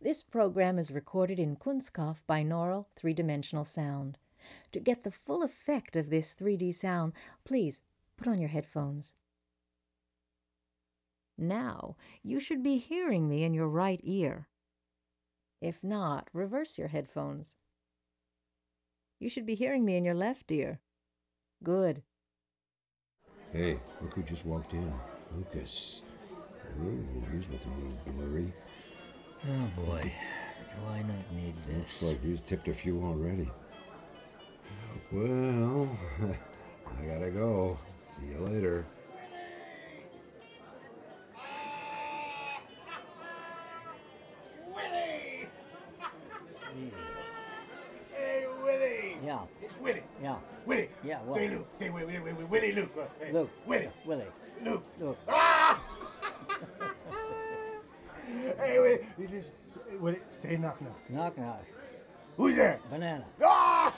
This program is recorded in Kunststoff binaural three-dimensional sound. To get the full effect of this 3D sound, please put on your headphones. Now, you should be hearing me in your right ear. If not, reverse your headphones. You should be hearing me in your left ear. Good. Hey, look who just walked in. Lucas. Ooh, he's looking a little blurry. Oh boy, do I not need this? Looks like he's tipped a few already. Well, I gotta go. See you later. Willie! Hey, Willie! Yeah. Willie! Yeah. Willie! Yeah, what? Say Luke. Say Willie Luke. Hey, Luke. Willie. Willie. Luke. Luke. Ah! Hey, Willie. Willie, say knock knock. Knock knock. Who's there? Banana. Ah!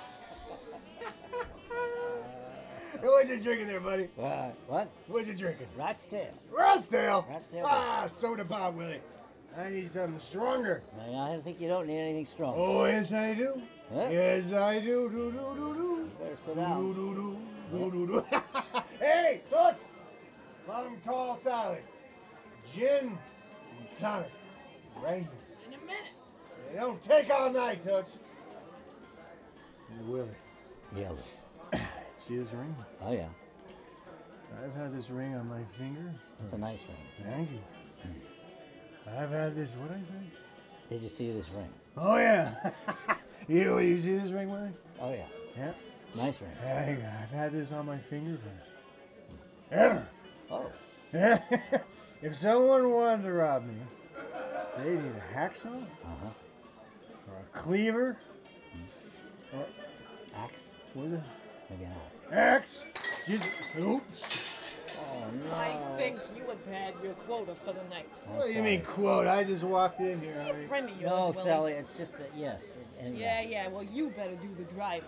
Hey, what you drinking there, buddy? What? What you drinking? Rat's tail. Rat's tail? Rat's tail. Ah, soda pop, Willie. I need something stronger. No, I think you don't need anything strong. Oh, yes, I do. Huh? Yes, I do. Do, do, do, do. Better sit down. Do, do, do, do, do, do. Hey, Toots! Long tall salad. Gin and tonic. Right here. In a minute. It don't take all night, Toots. Willie, Yellow. see this ring? Oh yeah. I've had this ring on my finger. That's a nice ring. Thank you. I've had this, what I say? Did you see this ring? Oh, yeah. you see this ring, Willie? Oh yeah. Yeah. Nice ring. Hey, I've had this on my finger for ever. Oh. If someone wanted to rob me, they need a hacksaw Uh-huh. or a cleaver or Axe? what is it? Maybe an Axe. axe. Just, oops. Oh no. I think you have had your quota for the night. I'm What do you sorry. mean quote? I just walked in here. See a honey. friend of yours, No, Willie. Sally, it's just that, yes. And, Yeah, well, you better do the driving.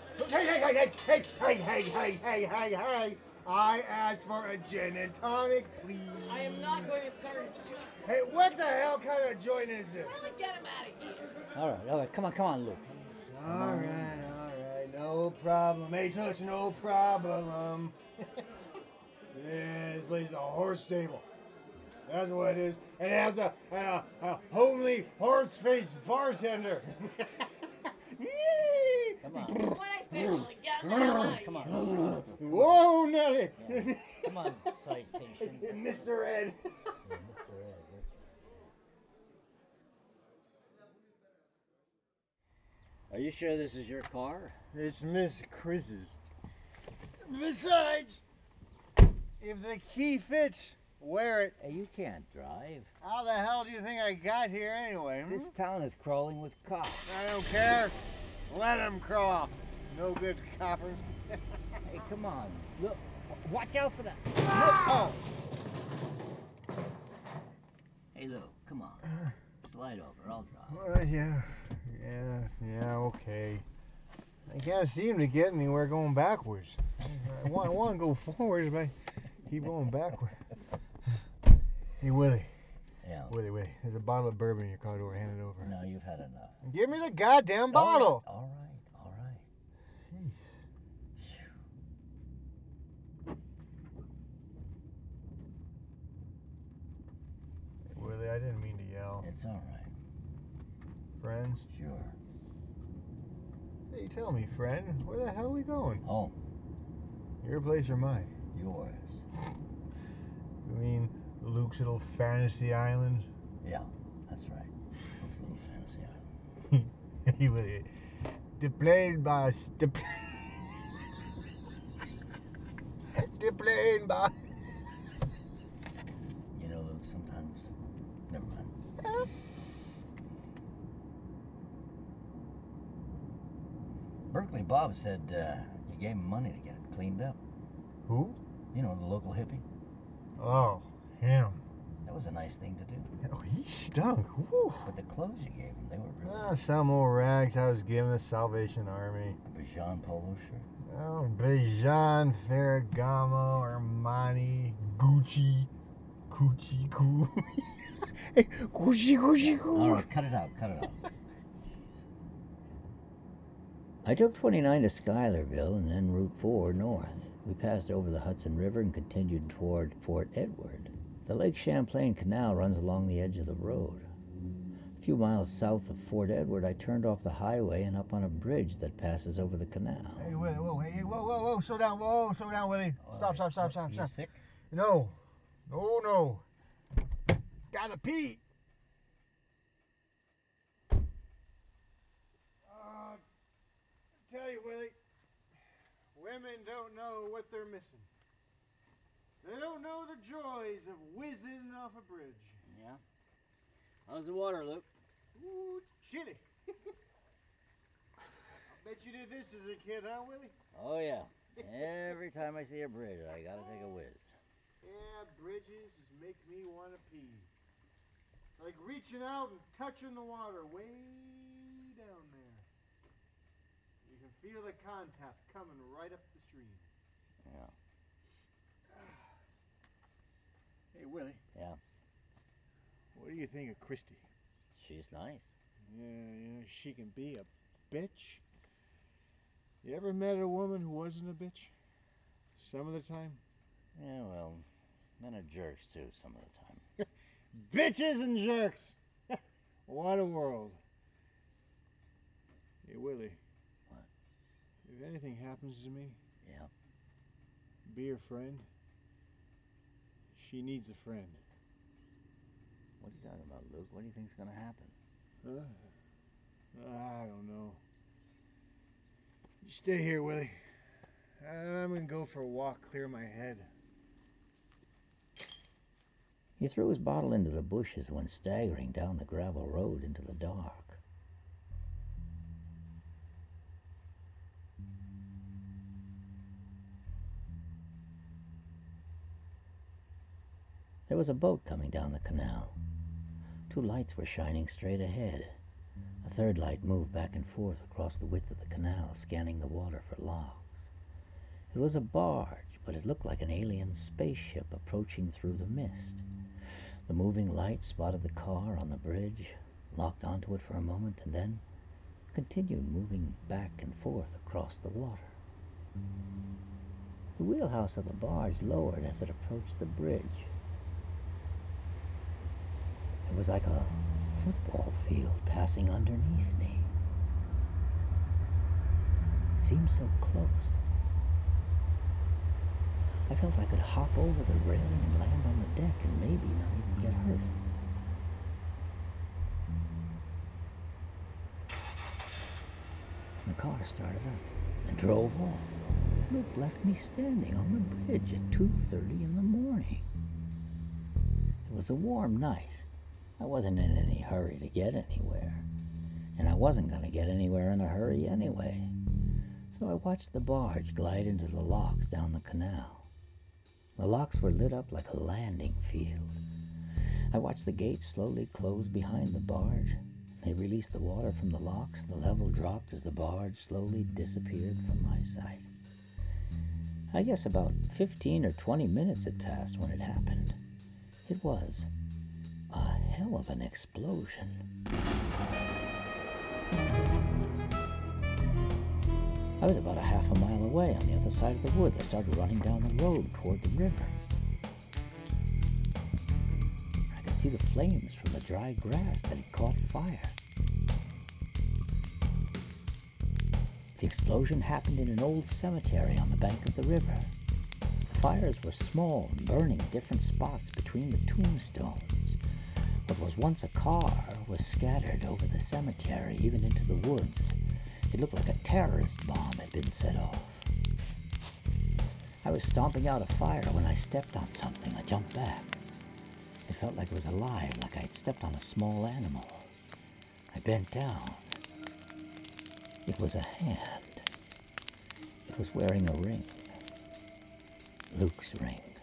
Hey. I asked for a gin and tonic, please. I am not going to serve you. Hey, what the hell kind of joint is this? Willie, get him out of here. All right. Come on, Luke. All right, no problem. Hey, Touch, no problem. This place is a horse stable. That's what it is. And it has a homely horse-faced bartender. Come on. What I say, Willie, get him out of here. Come on. Whoa, Nelly. Come on, citation. Mr. Ed. Mr. Ed, that's Are you sure this is your car? It's Miss Chris's. Besides, if the key fits, wear it. Hey, you can't drive. How the hell do you think I got here anyway? This town is crawling with cops. I don't care. Let them crawl. No good coppers. Hey, come on. Look, watch out for that. Look, oh. Hey, Lou, come on. Slide over, I'll drive. Yeah, okay. I can't seem to get anywhere going backwards. I want to go forwards, but I keep going backwards. Hey, Willie. Yeah. Willie, there's a bottle of bourbon in your car door. Hand it over. No, you've had enough. Give me the goddamn bottle. All right. Willie, I didn't mean to yell. It's all right. Friends? Sure. Hey, tell me, friend, where the hell are we going? Home. Your place or mine? Yours. You mean Luke's little fantasy island? Yeah, that's right. Luke's little fantasy island. Hey, Willie. The plane, boss. The plane, boss. You know, Luke, sometimes... Never mind. Berkeley Bob said you gave him money to get it cleaned up. Who? You know, the local hippie. Oh, him. That was a nice thing to do. Oh, he stunk. Whew. But the clothes you gave him, they were really... Some old rags I was given the Salvation Army. A Bijan polo shirt. Oh, Bijan, Ferragamo, Armani, Gucci. Coochie coo. Coochie coochie coo. All right, cut it out. I took 29 to Schuylerville and then Route 4 north. We passed over the Hudson River and continued toward Fort Edward. The Lake Champlain Canal runs along the edge of the road. A few miles south of Fort Edward, I turned off the highway and up on a bridge that passes over the canal. Hey, whoa, slow down, Willie. Stop. You sick? No. Gotta pee. Tell you, Willie, women don't know what they're missing. They don't know the joys of whizzing off a bridge. Yeah. How's the water, Luke? Ooh, chilly. I bet you did this as a kid, huh, Willie? Oh, yeah. Every time I see a bridge, I gotta take a whiz. Yeah, bridges just make me want to pee. Like reaching out and touching the water way down there. You can feel the contact coming right up the stream. Yeah. Hey, Willie, Yeah. what do you think of Christy? She's nice. Yeah, she can be a bitch. You ever met a woman who wasn't a bitch? Some of the time? Yeah, well, men are jerks, too, some of the time. Bitches and jerks! What a world. Hey, Willie. What? If anything happens to me, Yeah. be her friend. She needs a friend. What are you talking about, Luke? What do you think's gonna happen? I don't know. You stay here, Willie. I'm gonna go for a walk, clear my head. He threw his bottle into the bushes and went staggering down the gravel road into the dark. There was a boat coming down the canal. 2 lights were shining straight ahead. A third light moved back and forth across the width of the canal, scanning the water for locks. It was a barge, but it looked like an alien spaceship approaching through the mist. The moving light spotted the car on the bridge, locked onto it for a moment, and then continued moving back and forth across the water. The wheelhouse of the barge lowered as it approached the bridge. It was like a football field passing underneath me. It seemed so close. I felt I could hop over the railing and land on the deck and maybe not even get hurt. The car started up and drove off. Luke left me standing on the bridge at 2:30 in the morning. It was a warm night. I wasn't in any hurry to get anywhere, and I wasn't going to get anywhere in a hurry anyway. So I watched the barge glide into the locks down the canal. The locks were lit up like a landing field. I watched the gates slowly close behind the barge. They released the water from the locks. The level dropped as the barge slowly disappeared from my sight. I guess about 15 or 20 minutes had passed when it happened. It was a hell of an explosion. I was about a half a mile away on the other side of the woods. I started running down the road toward the river. I could see the flames from the dry grass that had caught fire. The explosion happened in an old cemetery on the bank of the river. The fires were small and burning in different spots between the tombstones. What was once a car was scattered over the cemetery, even into the woods. It looked like a terrorist bomb had been set off. I was stomping out a fire when I stepped on something. I jumped back. It felt like it was alive, like I had stepped on a small animal. I bent down. It was a hand. It was wearing a ring. Luke's ring.